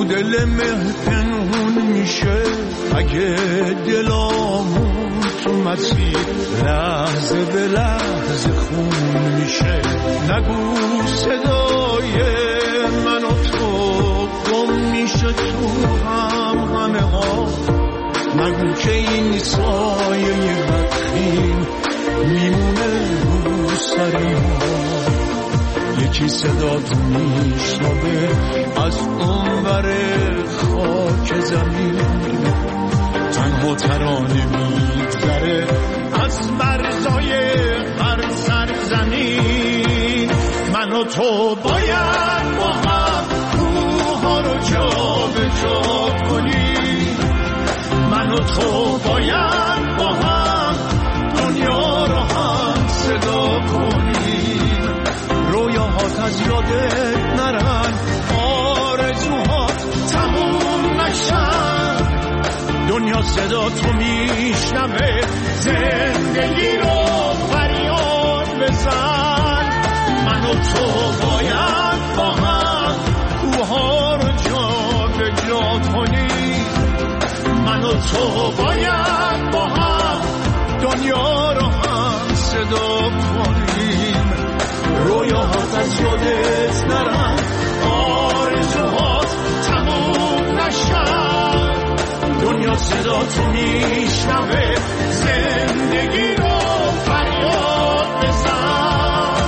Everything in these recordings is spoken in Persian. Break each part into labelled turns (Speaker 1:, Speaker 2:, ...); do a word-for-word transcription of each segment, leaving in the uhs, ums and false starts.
Speaker 1: دل مه پنهون میشه اگه دلامون تو مسیر لحظه به لحظه خون میشه. نگو صدای من و تو گم میشه تو هم همه ها، نگو که این سایه بدخیم میمونه رو سری ها. یکی صدات میشنوه از اونور خاک زمین، تنها ترانه میگذره از مرزای هر سرزمین. من و تو باید با هم کوها رو جا به جا کنیم، من و تو باید با هم دنیا رو هم صدا کنیم. رویاهات از یادت نرن، آرزوهات تموم نشن، دنیا صدا تو میشنوه، زندگی رو فریاد بزن. من و تو باید با هم کوها رو جا به جا کنیم، من و تو باید با هم دنیا رو هم صدا کنیم. رویاهات از یادت نرن، آرزوهات تموم نشن، دنیا صدا تو میشنوه، زندگی رو فریاد بزن.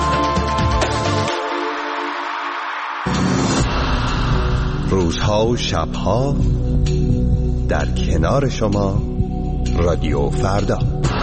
Speaker 2: روزها و شبها در کنار شما رادیو فردا.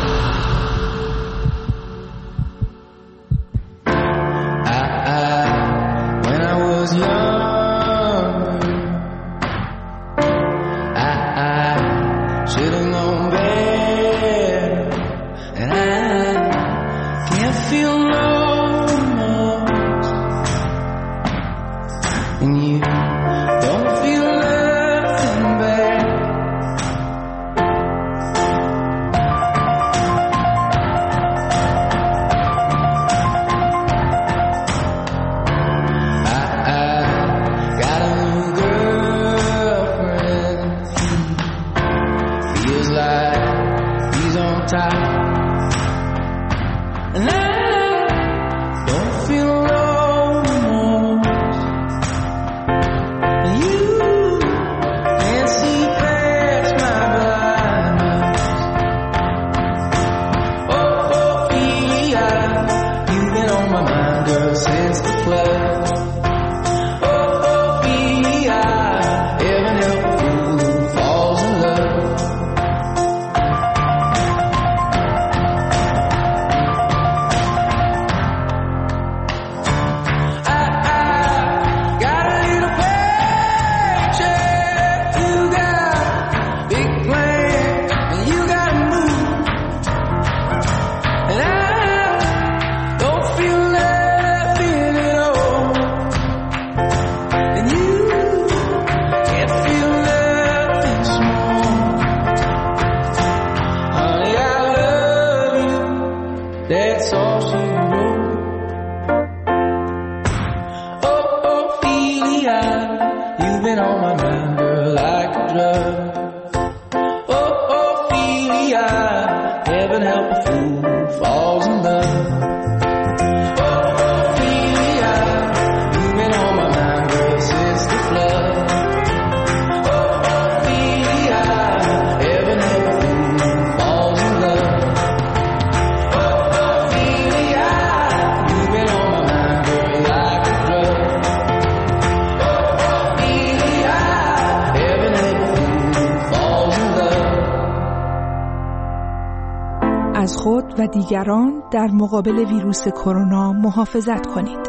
Speaker 3: از خود و دیگران در مقابل ویروس کرونا محافظت کنید.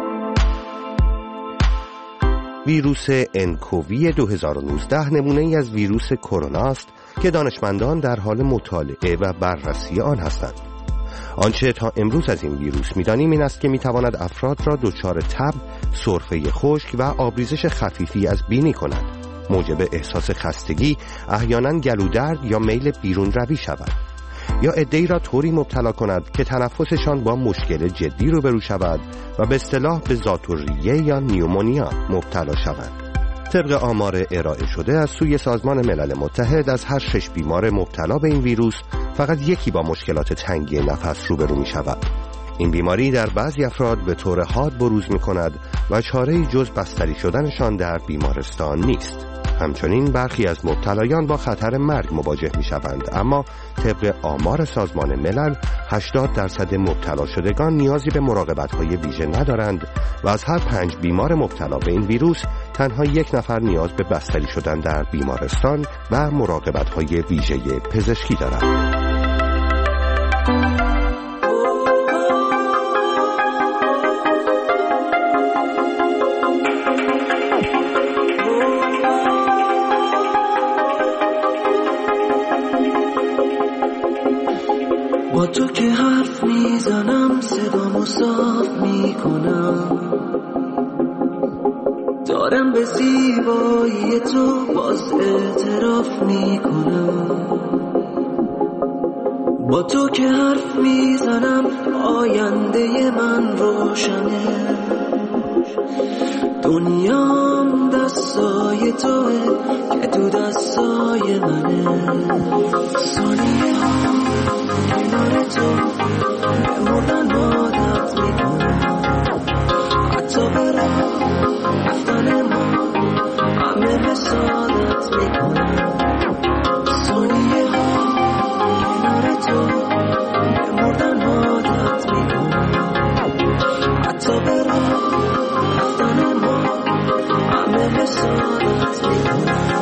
Speaker 2: ویروس انکووی دو هزار و نوزده نمونه ای از ویروس کرونا است که دانشمندان در حال مطالعه و بررسی آن هستند. آنچه تا امروز از این ویروس می‌دانیم این است که می‌تواند افراد را دچار تب، سرفه خشک و آبریزش خفیفی از بینی کند، موجب احساس خستگی، احیانا گلودرد یا میل بیرون روی شود، یا عده‌ای را طوری مبتلا کند که تنفسشان با مشکل جدی روبرو شود و به اصطلاح به ذات‌الریه یا نیومونیا مبتلا شوند. طبق آمار ارائه شده از سوی سازمان ملل متحد از هر شش بیمار مبتلا به این ویروس فقط یکی با مشکلات تنگی نفس روبرو می شود. این بیماری در بعضی افراد به طور حاد بروز می کند و چاره‌ای جز بستری شدنشان در بیمارستان نیست. همچنین برخی از مبتلایان با خطر مرگ مواجه می شوند، اما طبق آمار سازمان ملل هشتاد درصد مبتلا شدگان نیازی به مراقبت‌های ویژه ندارند و از هر پنج بیمار مبتلا به این ویروس تنها یک نفر نیاز به بستری شدن در بیمارستان و مراقبت‌های ویژه پزشکی دارند.
Speaker 4: با تو که حرف میزنم صدامو صاف میکنم، دارم به زیبایی تو باز اعتراف میکنم. با تو که حرف میزنم آینده من روشنه، دنیام دستای توه که تو دستای منه. ثانیه ها کنار تو به مردن عادت میکنم، حتی به راه رفتن ما همه حسادت میکنم. ثانیه ها کنار تو به مردن عادت میکنم، حتی به راه رفتن ما همه حسادت میکنم.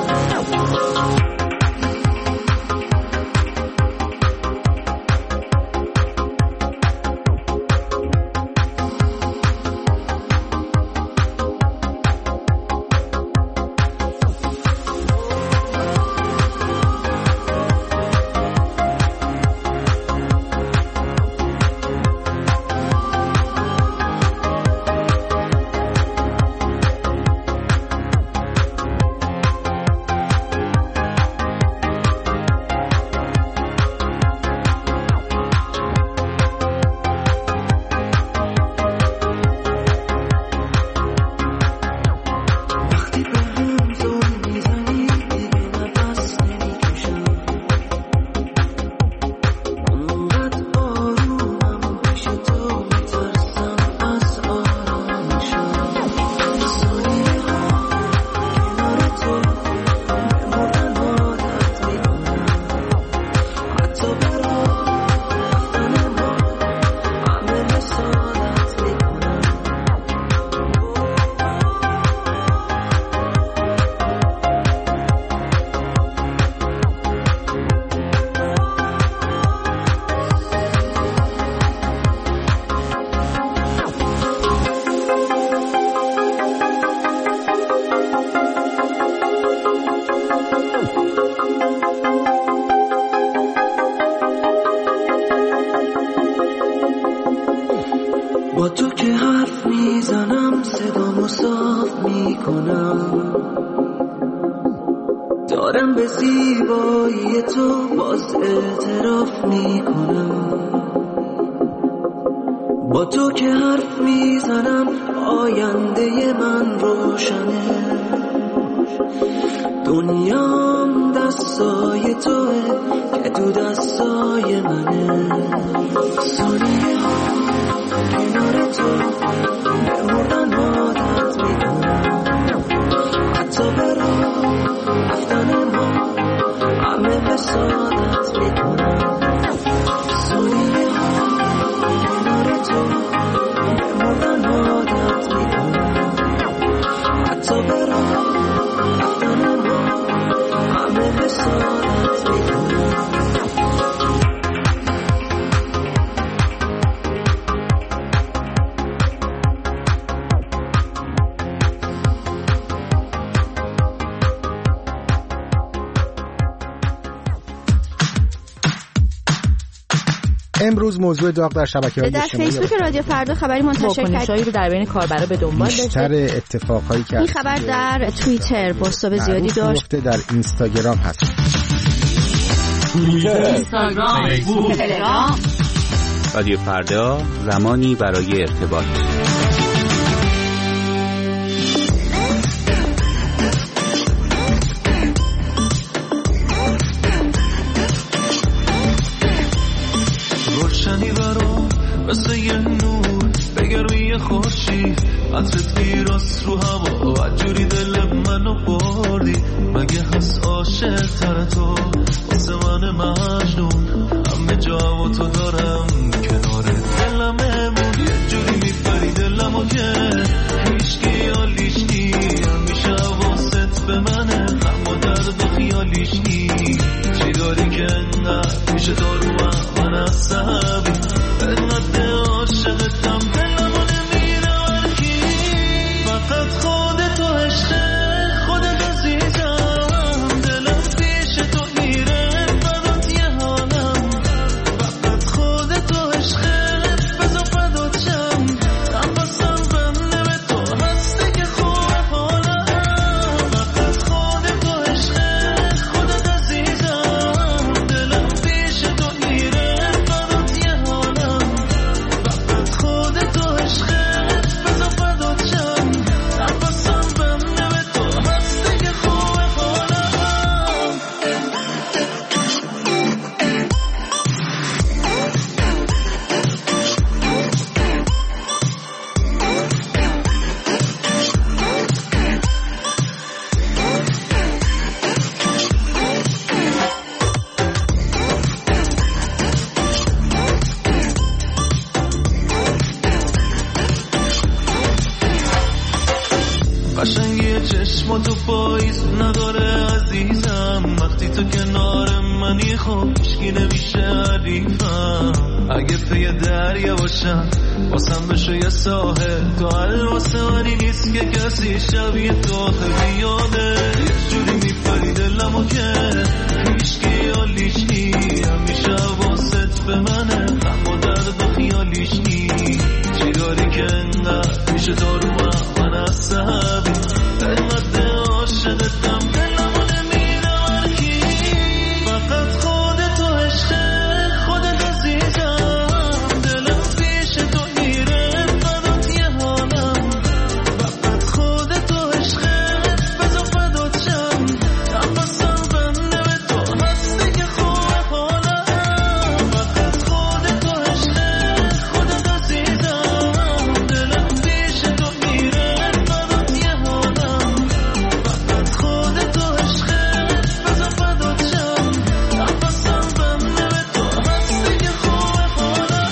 Speaker 4: با تو که حرف میزنم صدامو صاف میکنم، دارم به زیبایی تو باز اعتراف میکنم. با تو که حرف میزنم آینده من روشنه، دنیام دستای توه که تو دستای منه. ثانیه ها کنار تو به مردن عادت میکنم، حتی به راه رفتن ما همه حسادت میکنم. ثانیه ها کنار تو به مردن عادت میکنم، حتی به راه رفتن ما همه حسادت میکنم.
Speaker 5: امروز موضوع داغ در شبکه‌های اجتماعی
Speaker 6: در فیسبوک رادیو فردا خبری منتشر کرد. واکنش‌هایی رو در بین کاربرا به دنبال داشته.
Speaker 5: بیشتر اتفاقایی که
Speaker 6: این خبر در توییتر پست‌های زیادی داشت.
Speaker 5: در اینستاگرام هست.
Speaker 7: توییتر، اینستاگرام، فیسبوک، تلگرام. رادیو فردا، زمانی برای ارتباط.
Speaker 1: مثل یه نور بگروی خورشید، عطرت میراست رو هوا، عجوری دل منو بردی. مگه هست عاشق تر تو واسه من مجنون؟ همه جا و تو دارم کناره دلم امون، یه جوری میپری دلمو که هیچکی حالیشکی، همیشه واسط به منه اما درد و خیالیشکی. چی داری که انقدر میشه دارو من از صحبی، انقدر عاشقتم دلمو نمیره ورکی. فقط خودت و عشق خودت عزیزم، دلم پیش تو میره فدات یه حالم. فقط خودت و عشقت بذار فدات شم، نفسم بنده به تو هستی که خوبه حالم. فقط خودت و عشق خودت عزیزم، دلم پیش تو میره فدات یه حالم. فقط خودت و عشقت بذار فدات شم، نفسم بنده به تو هستی که خوبه حالم. قشنگی چشماتو پاییز نداره عزیزم، وقتی تو کنار منی خب هیچکی نمیشه حریفم. اگه پی دریا باشم واسم بشو یه ساحل، تو حل واسه منی نیست که کسی شبیه تو خیلی یاده. یه جوری میپری دلمو که هیچکی حالیشکی، همیشه واسط به منه اما درد و خیالیشکی. چی داری که انقدر میشه دارو من از صحبی، انقدر عاشقتم دلمو نمیره ورکی. فقط خودت و عشق خودت عزیزم، دلم پیش تو میره فدات یه حالم. فقط خودت و عشقت بذار فدات شم، نفسم بنده به تو هستی که خوبه حالم. فقط خودت و عشق خودت عزیزم، دلم پیش تو میره فدات یه حالم. فقط خودت و عشقت بذار فدات شم، نفسم بنده به تو هستی که خوبه حالم.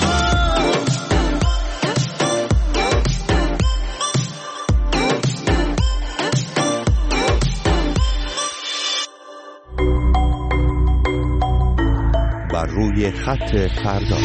Speaker 2: بر روی خط فردا.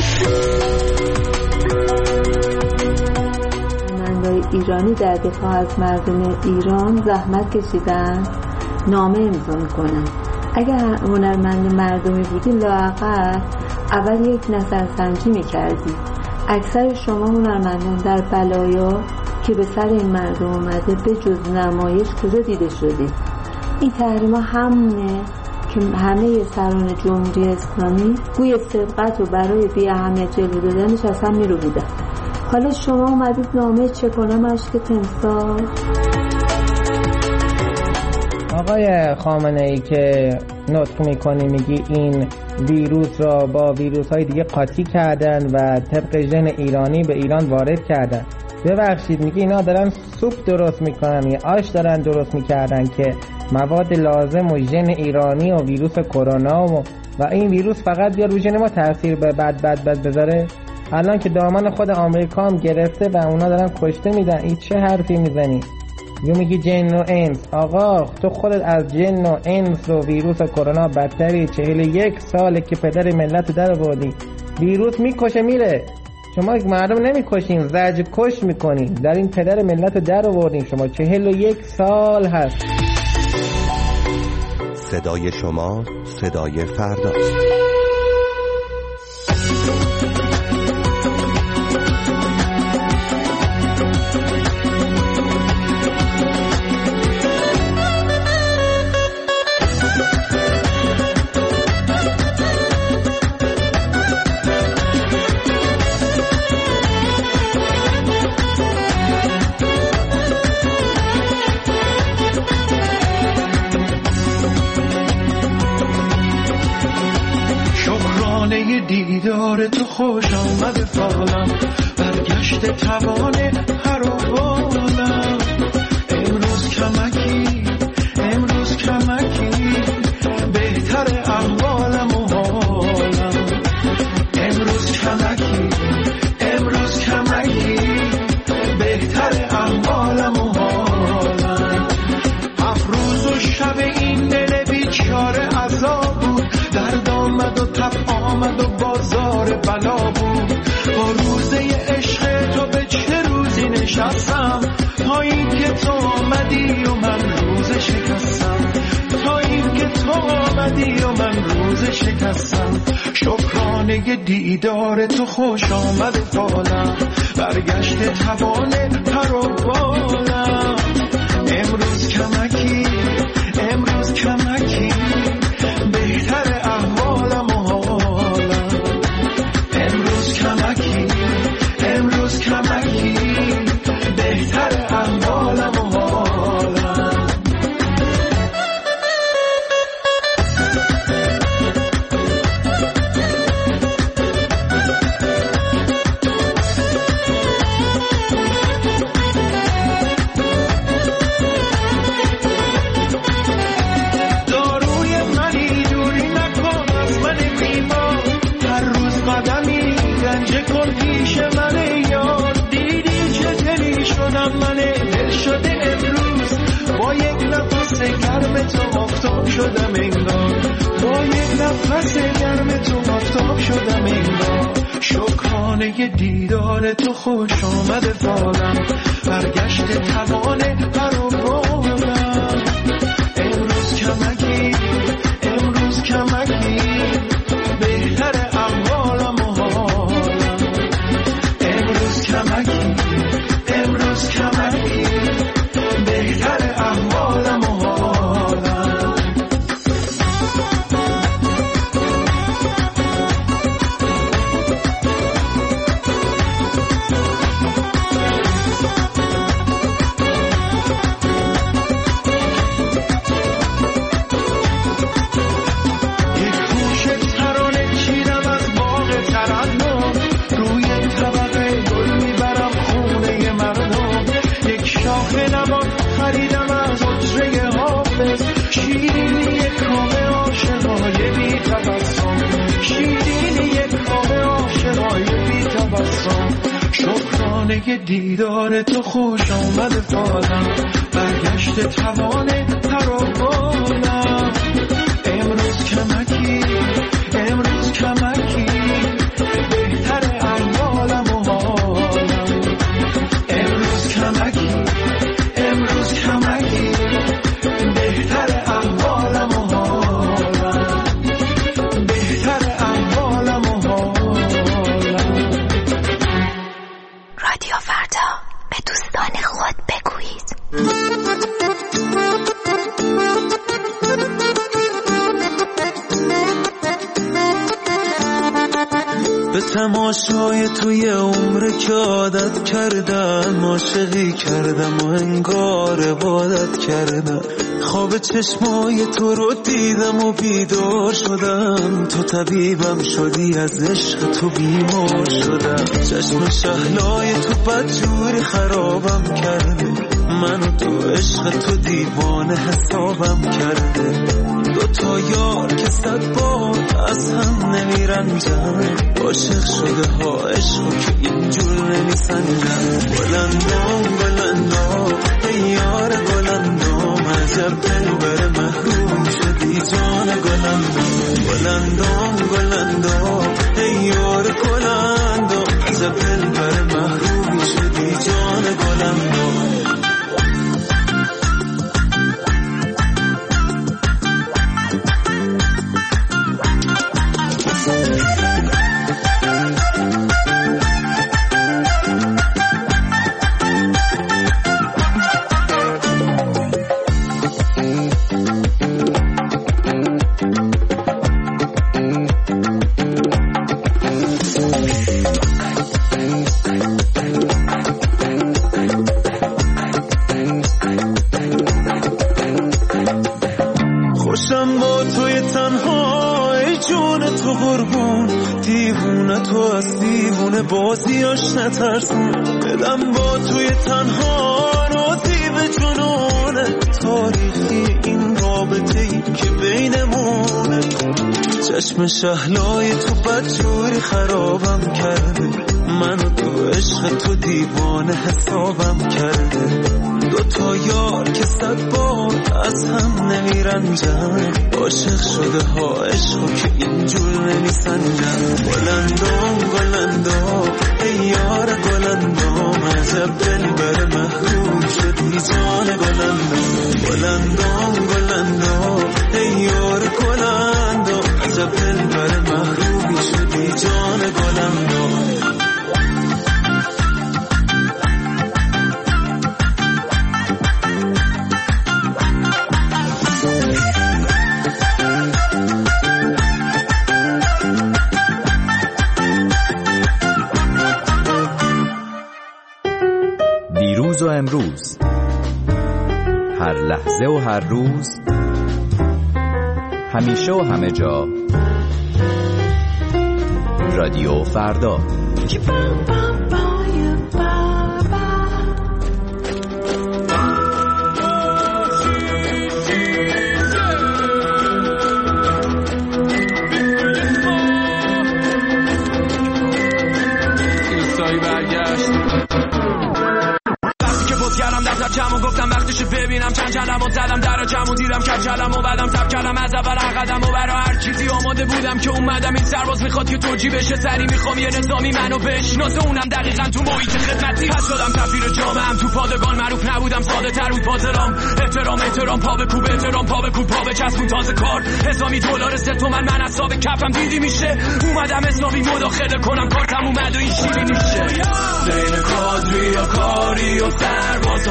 Speaker 8: هنرمندای ایرانی در دفاع از مردم ایران زحمت کشیدن، نامه امضا میکنن. اگر هنرمند مردمی بودی لااقل اول یک نظرسنجی میکردی. اکثر شما هنرمندان در بلایا که به سر این مردم اومده به جز نمایش کجا دیده شدید؟ این تحریم ها همونه که همه سران جمهوری اسلامی گوی سبقت و برای بی اهمیت جلوه دادنش اصلا میرو بودن. حالا شما اومدید نامه چه کنه مشک تمثال؟
Speaker 9: آقای خامنه ای که نطق میکنی میگی این ویروس را با ویروس های دیگه قاطی کردن و طبق ژن ایرانی به ایران وارد کردن. ببخشید میگی اینا دارن سوپ درست میکنن یا آش دارن درست میکردن که مواد لازم و ژن ایرانی و ویروس کرونا و, و این ویروس فقط بیا رو ژن ما تاثیر به بد بد بد بذاره. الان که دامن خود آمریکا هم گرفته و اونا دارن کشته میدن، این چه حرفی میزنی؟ یو میگی جن و انس. آقا تو خودت از جن و انس و ویروس و کرونا بدتری. چهل یک ساله که پدر ملت در آوردی. ویروس میکشه میره، شما مردم نمیکشین، زجر کش میکنین. در این پدر ملت در آوردین شما. چهل و یک سال هست.
Speaker 2: صدای شما صدای فردا.
Speaker 1: شکرانه دیدار تو خوش آمد فالم، برگشت توانه هر و بالم. امروز کمکی امروز کمکی بهتر احوالم و حالم. امروز کمکی امروز کمکی بهتر احوالم و حالم. هفت روز و شب این دل بیچاره عذاب بود، درد آمد و تب آمد و بازار بلا بود. با روزه عشق تو به چه روزی نشستم، تا این که تو آمدی و من روز شکستم. تا این که تو آمدی و من روز شکستم. شکرانه دیدار تو خوش آمد فالم، برگشت توانه پر و بالم. امروز کمکی امروز کمکی بهتر احوالم و حالم. امروز کمکی امروز کمکی بهتر احوالم و حالم. من دل شده امروز با یک نفس گرم تو آفتاب شدم انگار. با یک نفس گرم تو آفتاب شدم انگار. شکرانه دیدار تو خوش آمد فالم، برگشت توانه پر و بالم. امروز کمکی امروز کمکی بهتر احوالم و حالم. امروز کمکی امروز کمکی بهتر احوالم و حالم. یک گوشه ترانه چیدم از باغ ترنم، روی طبقه گل میبرم خونه مردم. یک شاخه نبات خریدم از حجره حافظ، شیرینی کامه عاشقای بی تبسم. شیرینی کامه عاشقای بی تبسم. شکرانه دیدار تو خوش آمد فالم، برگشت توانه پر و بالم. امروز کمکی امروز کمکی بهتر احوالم و حالم. امروز کمکی امروز کمکی بهتر احوالم و حالم. بهتر احوالم و حالم.
Speaker 10: رادیو فردا، به دوستان خود بگویید.
Speaker 1: به تماشای توی عمر که عادت کردم، عاشقی کردم و انگار عبادت کردم. خواب چشمای تو رو دیدم و بیدار شدم. تو طبیبم شدی، از عشق تو بیمار شدم. چشم شهلای تو بدجوری خرابم کرده، منو تو عشق تو دیوانه حسابم کرده. دو تا یار که صد بار از هم نمیرنجن، عاشق شده ها عشقو که اینجور نمیسنجن. بلندام بلندام ای یار بلندام، عجب دلبر محروم شدی جان گلندام. بلندام بلندام ای یار گلندام، عجب دلبر محروم شدی جان گلندام. خوشم با توی تنها ای جون تو قربون، دیوونه تو از دیوونه بازیاش نترسون بدم با توی تنها رازی به جنونه تاریخی این رابطه ای که بینمونه چشم شهلای تو بدجوری خرابم کرده منو تو عشق تو دیوانه حسابم کرده دوتا یار که صد بار از هم نمیرنجن عاشق شده ها عشقو که اینجور نمیسنجن گلندام گلندام ای یار گلندام عجب دل بر محروم شدی جان گلندام گلندام گلندام ای یار گلندام عجب دل بر محروم شدی جان گلندام
Speaker 11: دیروز و امروز، هر لحظه و هر روز، همیشه و همه جا، رادیو فردا.
Speaker 12: کمو گفتم وقتش ببینم چند چندمو زدم در جمعو دیدم کف کلم و بعدم تب کلم از اول قدم و برای هر چیزی آماده بودم که اومدم این سرباز میخواد که توجی بشه سری میخوام یه نظامی منو بشناسه اونم دقیقاً تو محیط خدمتی پس شدم تفسیر جامعم تو پادگان معروف نبودم ساده تر بود پازلام احترام احترام پا به کوب احترام پا به کوب پا به چسبون تازه کار حسامی دلار سه تومن من حساب کفم دیدی میشه اومدم حسابی مداخله کنم کارتم اومد و این شیری میشه بین کادری و کاری و سرباز و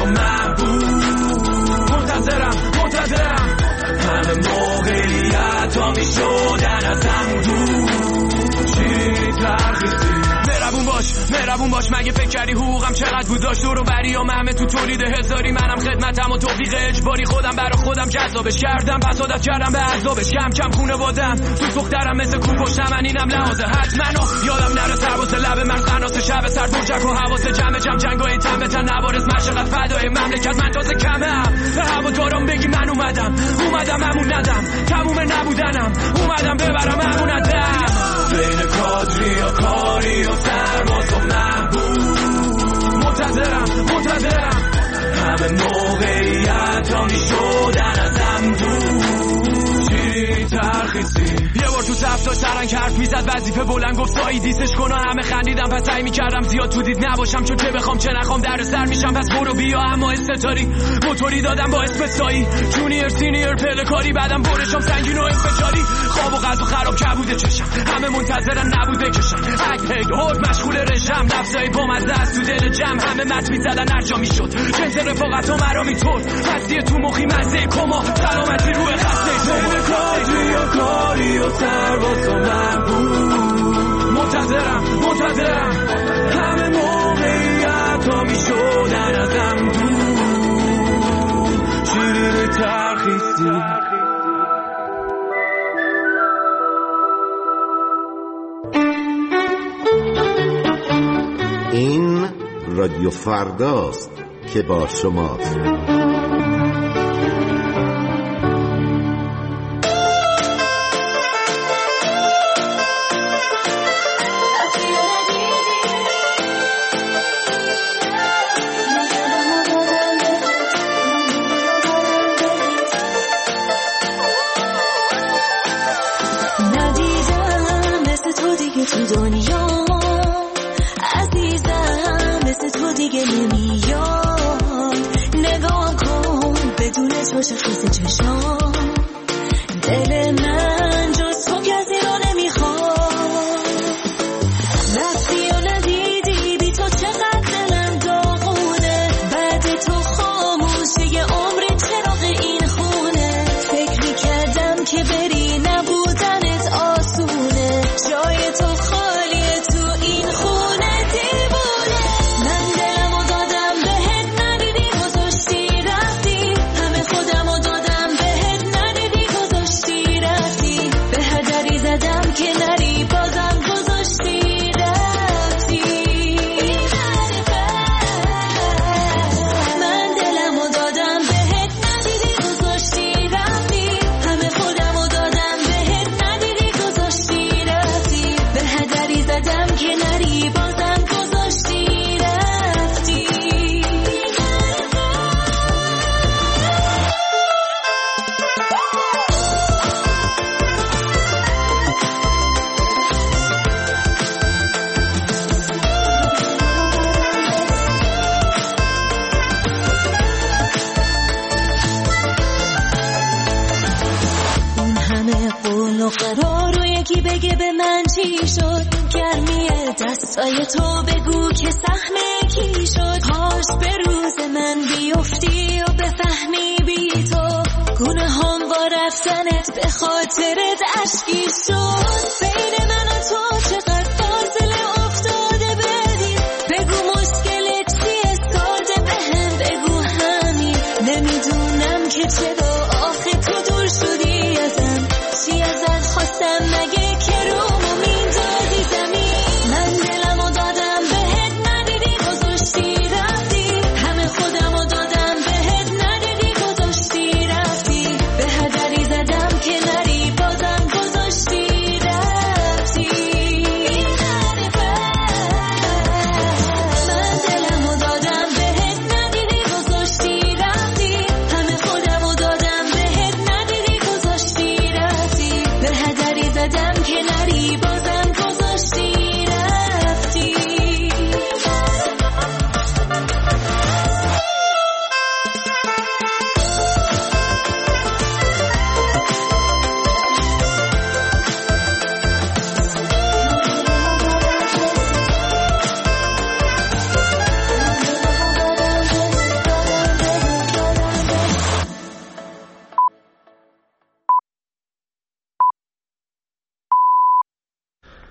Speaker 12: منتظرم منتظرم همه موقعیت ها می شدن از هم دور چی ترخیصی مهربون باش مهربون باش مگه فکر کردی حقوقم چقدر بود داشت دور و بریام همه تو تولید هزاری منم خدمتم و توفیق اجباری خودم برا خودم جذابش کردم پس عادت کردم به عذابش کم کم خونه بادم تو دخترم مثل کو پشتم من اینم لحاظه حتما یادم نره سرباز لب من قناس شب سر برجک و حواس جمع جمع جنگ و این تن به تن نوارز مشقت فدای مملکت من تازه کمه به هوا دارم بگی من اومدم اومدم همون ندم تموم نبودنم اومدم ببرم همون ندم بین کادری و کاری و سرباز و محبوب منتظرم منتظرم همه موقعیت ها می شدن از هم دور چی ترخیصی یه بار تو تفتا سرنگ حرف میزد وظیفه بلند گفت سایی دیسش کنا همه خندیدم پس سعی میکردم زیاد تو دید نباشم چون چه بخوام چه نخوام در سر میشم پس برو بیا اما استتاری موتوری دادم با اسم سایی جونیر سینیر پلکاری بعدم برشم سنگین و انفجاری خواب و غذا خراب کبوده چشم همه منتظرن نبود بکشم هک هک هورد مشغول رژم لفظای بامزه از تو دل جمع همه مت میزدن هر جا میشد جنس رفاقت و مرا میطور پسیه تو مخی مزه کما سلامتی روی خسته تو کاری و کاری و سرباز و محبوب منتظرم منتظرم همه موقعیت ها میشدن ازم دور شیرین ترخیصی
Speaker 2: این رادیو فرداست که با شماست.
Speaker 13: تو دنیا عزیزم مثل تو دیگه نمیاد نگاه کن بدون چشم خیس چشام دل من جز تو کسی رو نمیخواد رفتی و ندیدی بی تو چقدر دلم داغونه بعد تو خاموشه یه عمری چراغ این خونه فکر میکردم که بری نبودنت آسونه جای تو خالیه تو این خونه دیوونه من دلمو دادم بهت ندیدی گذاشتی رفتی همه خودمو دادم بهت ندیدی گذاشتی رفتی چی شد؟ گرمی دستای تو بگو که سهم کی شد؟ کاش به روز من بیفتی و بفهمی بی تو گونه هم با رفتنت به خاطرت اشکی شد.